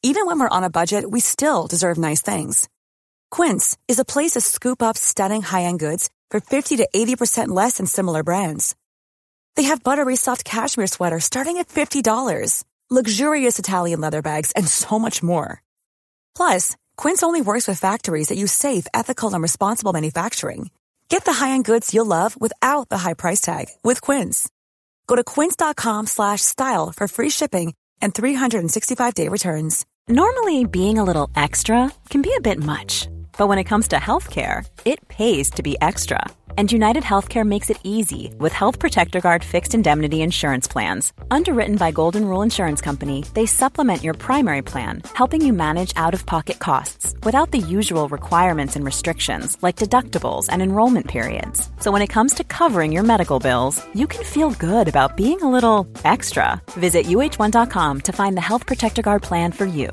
Even when we're on a budget, we still deserve nice things. Quince is a place to scoop up stunning high-end goods for 50 to 80% less than similar brands. They have buttery soft cashmere sweaters starting at $50, luxurious Italian leather bags, and so much more. Plus, Quince only works with factories that use safe, ethical, and responsible manufacturing. Get the high-end goods you'll love without the high price tag with Quince. Go to quince.com/style for free shipping and 365-day returns. Normally, being a little extra can be a bit much, but when it comes to healthcare, it pays to be extra. And United Healthcare makes it easy with Health Protector Guard fixed indemnity insurance plans. Underwritten by Golden Rule Insurance Company, they supplement your primary plan, helping you manage out-of-pocket costs without the usual requirements and restrictions like deductibles and enrollment periods. So when it comes to covering your medical bills, you can feel good about being a little extra. Visit uh1.com to find the Health Protector Guard plan for you.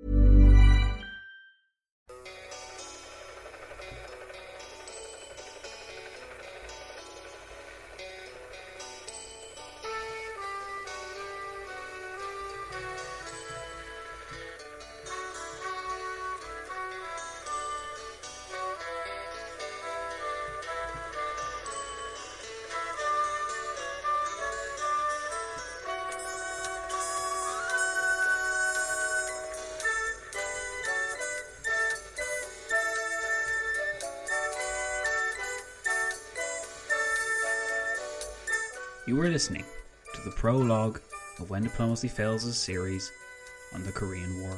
You were listening to the prologue of When Diplomacy Fails' series on the Korean War.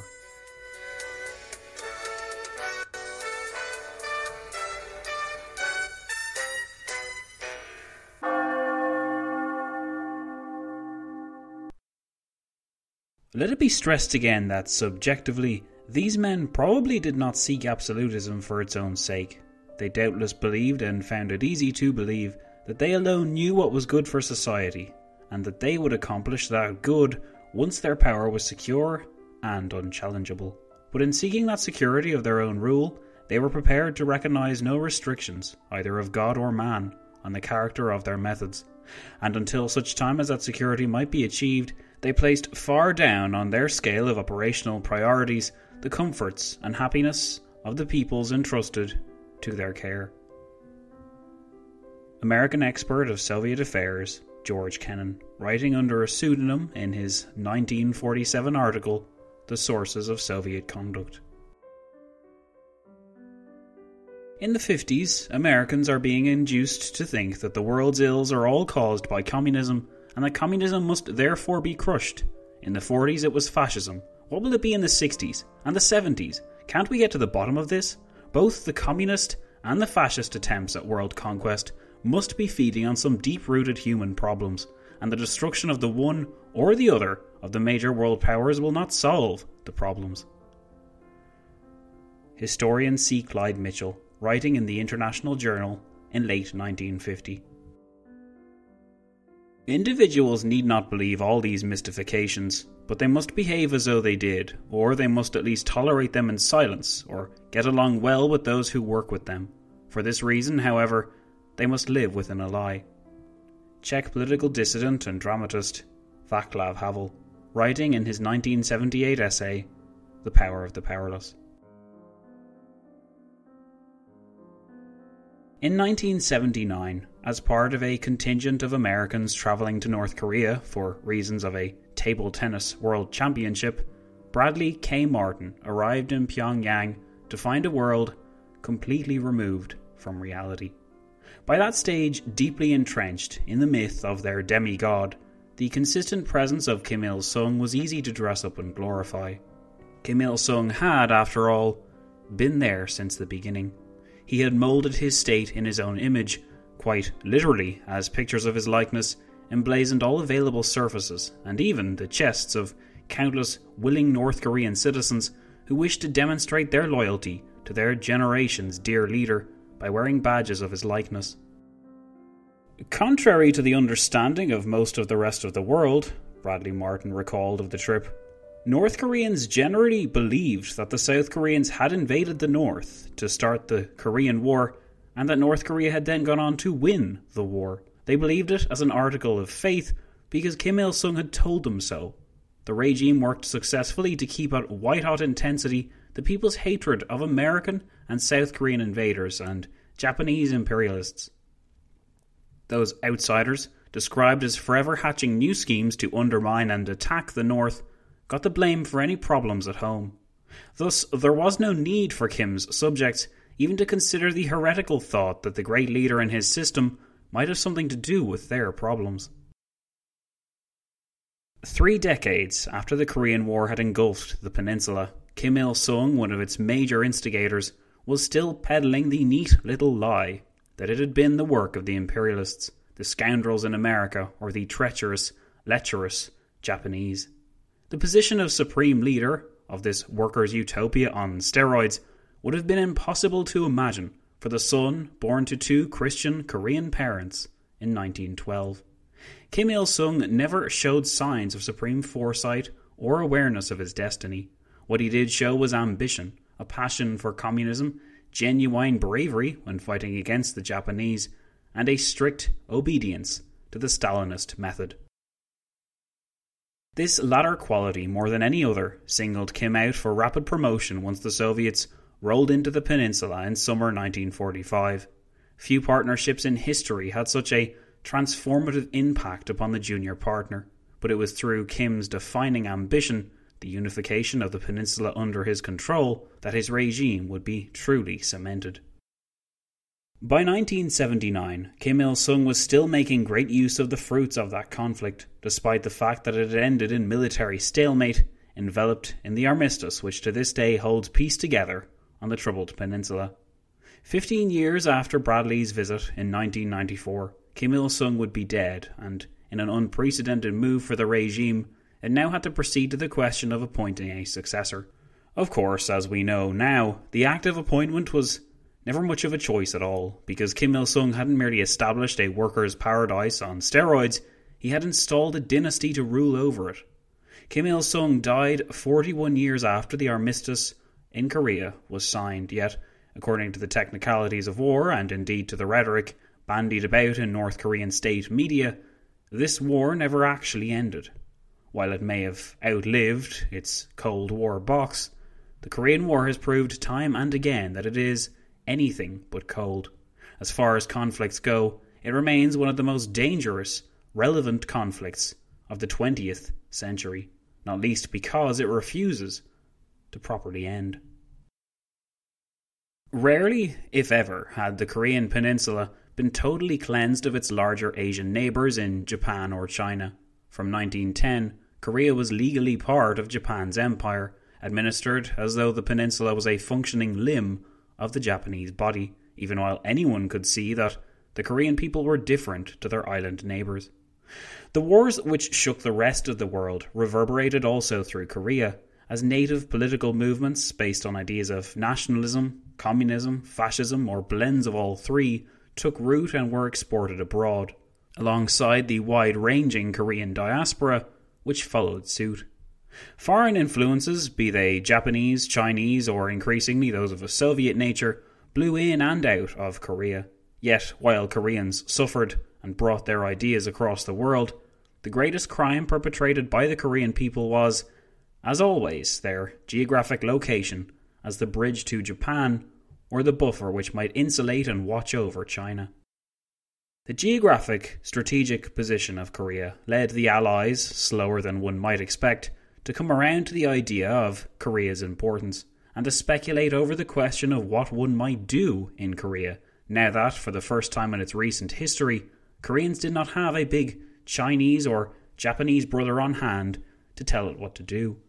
Let it be stressed again that, subjectively, these men probably did not seek absolutism for its own sake. They doubtless believed, and found it easy to believe, that they alone knew what was good for society, and that they would accomplish that good once their power was secure and unchallengeable. But in seeking that security of their own rule, they were prepared to recognise no restrictions, either of God or man, on the character of their methods, and until such time as that security might be achieved, they placed far down on their scale of operational priorities the comforts and happiness of the peoples entrusted to their care. American expert of Soviet affairs George Kennan, writing under a pseudonym in his 1947 article, The Sources of Soviet Conduct. In the 50s, Americans are being induced to think that the world's ills are all caused by communism, and that communism must therefore be crushed. In the 40s it was fascism. What will it be in the 60s and the 70s? Can't we get to the bottom of this? Both the communist and the fascist attempts at world conquest must be feeding on some deep-rooted human problems, and the destruction of the one or the other of the major world powers will not solve the problems. Historian C. Clyde Mitchell, writing in the International Journal in late 1950. Individuals need not believe all these mystifications, but they must behave as though they did, or they must at least tolerate them in silence, or get along well with those who work with them. For this reason, however, they must live within a lie. Czech political dissident and dramatist Václav Havel, writing in his 1978 essay, The Power of the Powerless. In 1979, as part of a contingent of Americans travelling to North Korea for reasons of a table tennis world championship, Bradley K. Martin arrived in Pyongyang to find a world completely removed from reality. By that stage, deeply entrenched in the myth of their demigod, the consistent presence of Kim Il-sung was easy to dress up and glorify. Kim Il-sung had, after all, been there since the beginning. He had moulded his state in his own image, quite literally, as pictures of his likeness emblazoned all available surfaces, and even the chests of countless willing North Korean citizens who wished to demonstrate their loyalty to their generation's dear leader by wearing badges of his likeness. Contrary to the understanding of most of the rest of the world, Bradley Martin recalled of the trip, North Koreans generally believed that the South Koreans had invaded the North to start the Korean War, and that North Korea had then gone on to win the war. They believed it as an article of faith because Kim Il-sung had told them so. the regime worked successfully to keep at white-hot intensity the people's hatred of American and South Korean invaders and Japanese imperialists. Those outsiders, described as forever hatching new schemes to undermine and attack the North, got the blame for any problems at home. Thus, there was no need for Kim's subjects even to consider the heretical thought that the great leader and his system might have something to do with their problems. 3 decades after the Korean War had engulfed the peninsula, Kim Il-sung, one of its major instigators, was still peddling the neat little lie that it had been the work of the imperialists, the scoundrels in America, or the treacherous, lecherous Japanese. The position of supreme leader of this workers' utopia on steroids would have been impossible to imagine for the son born to 2 Christian Korean parents in 1912. Kim Il-sung never showed signs of supreme foresight or awareness of his destiny. What he did show was ambition, a passion for communism, genuine bravery when fighting against the Japanese, and a strict obedience to the Stalinist method. This latter quality, more than any other, singled Kim out for rapid promotion once the Soviets rolled into the peninsula in summer 1945. Few partnerships in history had such a transformative impact upon the junior partner, but it was through Kim's defining ambition, the unification of the peninsula under his control, that his regime would be truly cemented. By 1979, Kim Il-sung was still making great use of the fruits of that conflict, despite the fact that it had ended in military stalemate, enveloped in the armistice which to this day holds peace together on the troubled peninsula. 15 years after Bradley's visit in 1994, Kim Il-sung would be dead, and in an unprecedented move for the regime, it now had to proceed to the question of appointing a successor. Of course, as we know now, the act of appointment was never much of a choice at all, because Kim Il-sung hadn't merely established a workers' paradise on steroids, he had installed a dynasty to rule over it. Kim Il-sung died 41 years after the armistice in Korea was signed, yet, according to the technicalities of war, and indeed to the rhetoric bandied about in North Korean state media, this war never actually ended. While it may have outlived its Cold War box, the Korean War has proved time and again that it is anything but cold. As far as conflicts go, it remains one of the most dangerous, relevant conflicts of the 20th century, not least because it refuses to properly end. Rarely, if ever, had the Korean peninsula been totally cleansed of its larger Asian neighbours in Japan or China. From 1910, Korea was legally part of Japan's empire, administered as though the peninsula was a functioning limb of the Japanese body, even while anyone could see that the Korean people were different to their island neighbours. The wars which shook the rest of the world reverberated also through Korea, as native political movements based on ideas of nationalism, communism, fascism, or blends of all three took root and were exported abroad, alongside the wide-ranging Korean diaspora which followed suit. Foreign influences, be they Japanese, Chinese, or increasingly those of a Soviet nature, blew in and out of Korea. Yet, while Koreans suffered and brought their ideas across the world, the greatest crime perpetrated by the Korean people was, as always, their geographic location as the bridge to Japan, or the buffer which might insulate and watch over China. The geographic, strategic position of Korea led the Allies, slower than one might expect, to come around to the idea of Korea's importance, and to speculate over the question of what one might do in Korea, now that, for the first time in its recent history, Koreans did not have a big Chinese or Japanese brother on hand to tell it what to do.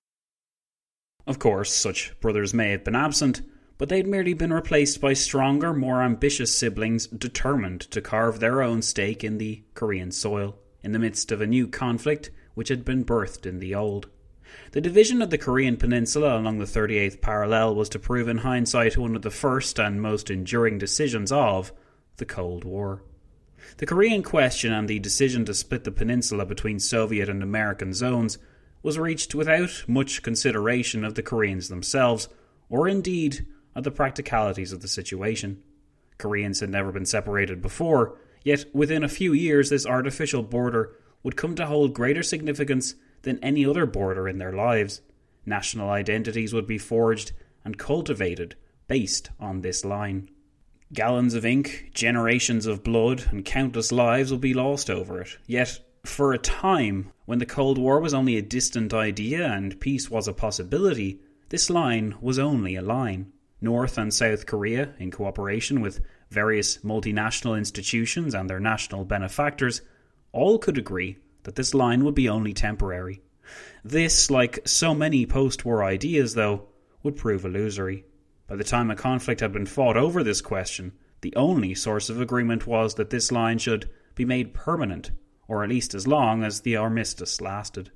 Of course, such brothers may have been absent, but they'd merely been replaced by stronger, more ambitious siblings determined to carve their own stake in the Korean soil, in the midst of a new conflict which had been birthed in the old. The division of the Korean peninsula along the 38th parallel was to prove in hindsight one of the first and most enduring decisions of the Cold War. The Korean question and the decision to split the peninsula between Soviet and American zones was reached without much consideration of the Koreans themselves, or indeed of the practicalities of the situation. Koreans had never been separated before, yet within a few years this artificial border would come to hold greater significance than any other border in their lives. National identities would be forged and cultivated based on this line. Gallons of ink, generations of blood, and countless lives will be lost over it. Yet, for a time, when the Cold War was only a distant idea and peace was a possibility, this line was only a line. North and South Korea, in cooperation with various multinational institutions and their national benefactors, all could agree that this line would be only temporary. This, like so many post-war ideas, though, would prove illusory. By the time a conflict had been fought over this question, the only source of agreement was that this line should be made permanent, or at least as long as the armistice lasted.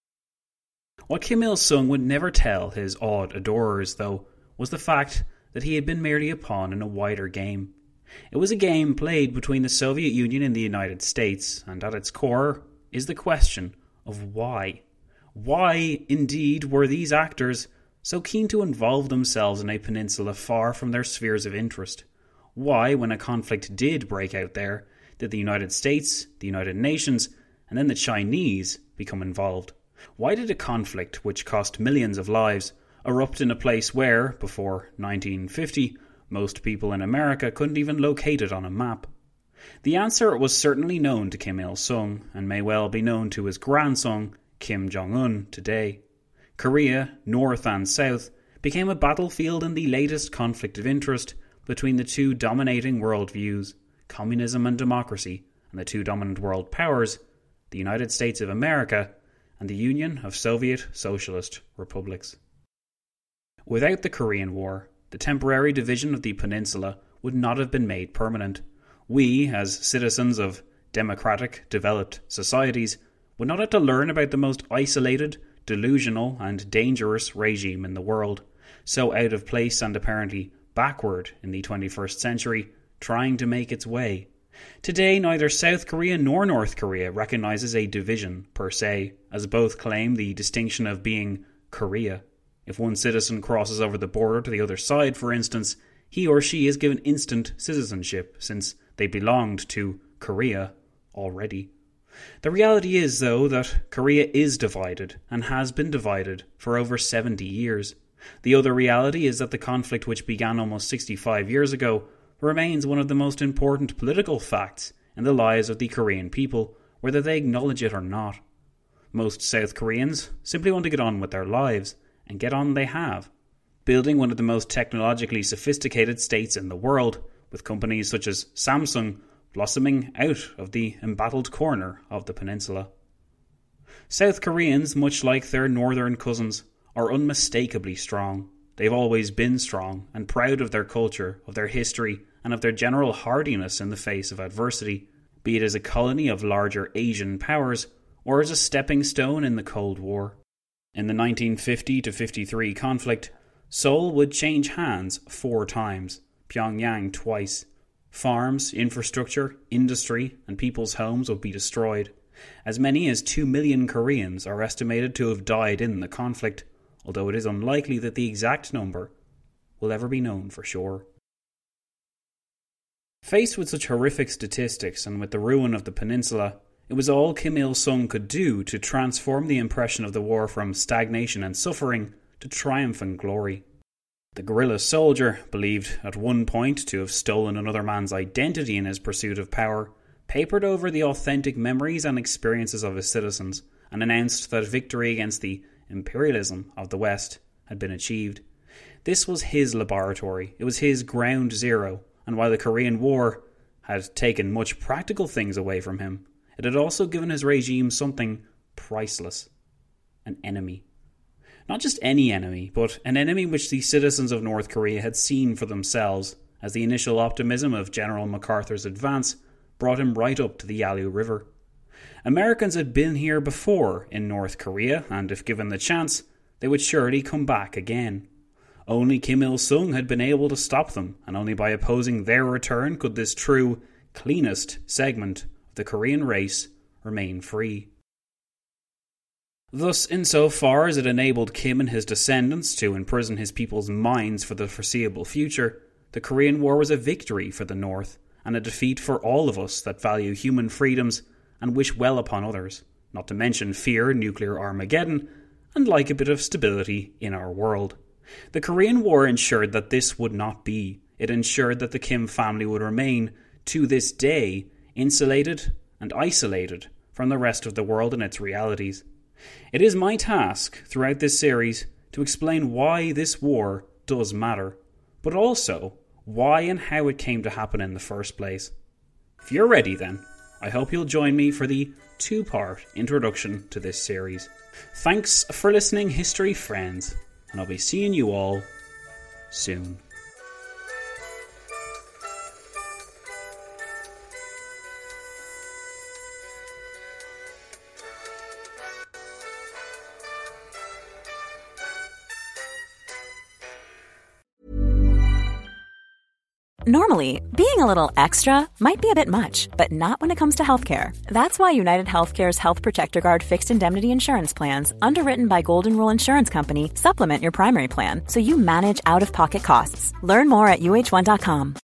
What Kim Il-sung would never tell his awed adorers, though, was the fact that he had been merely a pawn in a wider game. It was a game played between the Soviet Union and the United States, and at its core is the question of why. Why, indeed, were these actors so keen to involve themselves in a peninsula far from their spheres of interest? Why, when a conflict did break out there, did the United States, the United Nations, and then the Chinese become involved? Why did a conflict which cost millions of lives erupt in a place where, before 1950, most people in America couldn't even locate it on a map? The answer was certainly known to Kim Il-sung, and may well be known to his grandson, Kim Jong-un, today. Korea, North and South, became a battlefield in the latest conflict of interest between the two dominating worldviews, communism and democracy, and the two dominant world powers, the United States of America and the Union of Soviet Socialist Republics. Without the Korean War, the temporary division of the peninsula would not have been made permanent. We, as citizens of democratic, developed societies, would not have to learn about the most isolated, delusional and dangerous regime in the world, so out of place and apparently backward in the 21st century, trying to make its way. Today, neither South Korea nor North Korea recognises a division per se, as both claim the distinction of being Korea. If one citizen crosses over the border to the other side, for instance, he or she is given instant citizenship, since they belonged to Korea already. The reality is, though, that Korea is divided, and has been divided, for over 70 years. The other reality is that the conflict which began almost 65 years ago remains one of the most important political facts in the lives of the Korean people, whether they acknowledge it or not. Most South Koreans simply want to get on with their lives, and get on they have, building one of the most technologically sophisticated states in the world, with companies such as Samsung blossoming out of the embattled corner of the peninsula. South Koreans, much like their northern cousins, are unmistakably strong. They've always been strong and proud of their culture, of their history, and of their general hardiness in the face of adversity, be it as a colony of larger Asian powers or as a stepping stone in the Cold War. In the 1950-53 conflict, Seoul would change hands 4 times, Pyongyang twice. Farms, infrastructure, industry, and people's homes would be destroyed. As many as 2 million Koreans are estimated to have died in the conflict, although it is unlikely that the exact number will ever be known for sure. Faced with such horrific statistics and with the ruin of the peninsula, it was all Kim Il-sung could do to transform the impression of the war from stagnation and suffering to triumph and glory. The guerrilla soldier, believed at one point to have stolen another man's identity in his pursuit of power, papered over the authentic memories and experiences of his citizens and announced that victory against the imperialism of the West had been achieved. This was his laboratory, it was his ground zero, and while the Korean War had taken much practical things away from him, it had also given his regime something priceless: an enemy. Not just any enemy, but an enemy which the citizens of North Korea had seen for themselves, as the initial optimism of General MacArthur's advance brought him right up to the Yalu River. Americans had been here before in North Korea, and if given the chance, they would surely come back again. Only Kim Il-sung had been able to stop them, and only by opposing their return could this true, cleanest segment of the Korean race remain free. Thus, insofar as it enabled Kim and his descendants to imprison his people's minds for the foreseeable future, the Korean War was a victory for the North, and a defeat for all of us that value human freedoms and wish well upon others, not to mention fear nuclear Armageddon, and like a bit of stability in our world. The Korean War ensured that this would not be. It ensured that the Kim family would remain, to this day, insulated and isolated from the rest of the world and its realities. It is my task throughout this series to explain why this war does matter, but also why and how it came to happen in the first place. If you're ready then, I hope you'll join me for the two-part introduction to this series. Thanks for listening, history friends, and I'll be seeing you all soon. Normally, being a little extra might be a bit much, but not when it comes to healthcare. That's why United Healthcare's Health Protector Guard fixed indemnity insurance plans, underwritten by Golden Rule Insurance Company, supplement your primary plan so you manage out-of-pocket costs. Learn more at uh1.com.